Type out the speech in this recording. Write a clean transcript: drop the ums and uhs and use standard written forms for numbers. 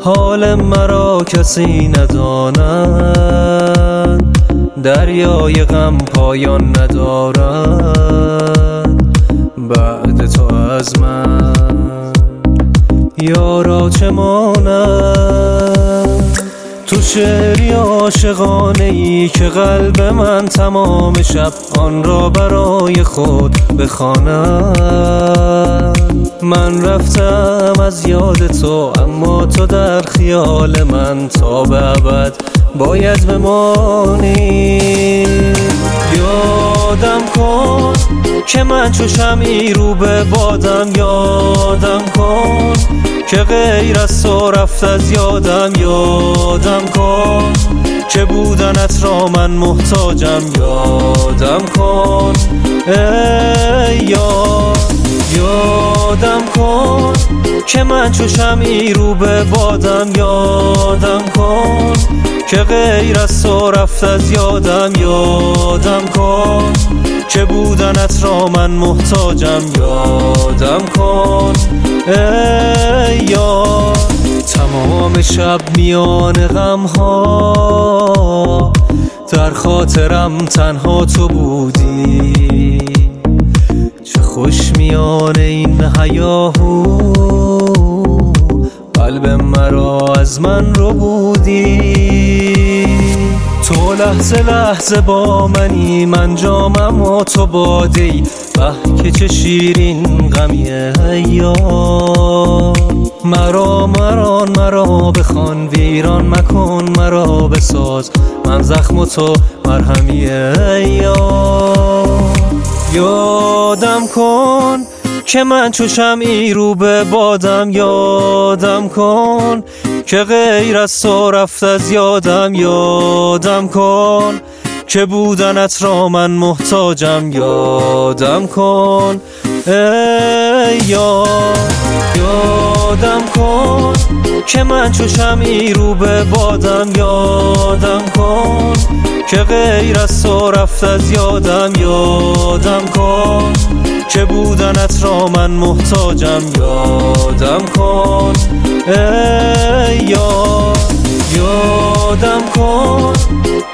حال مرا کسی نداند، دریای غم پایان ندارد. بعد تو از من یارا چه ماند؟ تو شعری عاشقانه ای که قلب من تمام شب آن را برای خود بخواند. من رفتم از یاد تو، اما تو در خیال من تا به ابد باید بمانی. یادم کن که من چو شمعی رو به بادم، یادم کن که غیر از تو رفت از یادم. یادم کن که بودنت را من محتاجم. یادم کن ای یار، یادم کن که من چو شمعی رو به بادم. یادم کن که غیر از تو رفت از یادم. یادم کن که بودنت را من محتاجم. یادم کن ای یار. تمام شب میان غم ها در خاطرم تنها تو بودی. چه خوش میان این هیاهو قلب مرا از من رو بودی. تو لحظه لحظه با منی، من جامم و تو باده‌ای. به که چه شیرین غمیه ایام. مرا بخوان، ویران مکن مرا بساز. من زخم و تو مرهمی ایام. یادم کن که من چو شمعی رو به بادم. یادم کن که غیر از تو رفت از یادم. یادم کن که بودنت را من محتاجم. یادم کن ای یار. یادم کن که من چو شمعی رو به بادم. یادم کن که غیر از تو رفت از یادم. یادم کن که بودنت را من محتاجم. یادم کن ای یار. یادم کن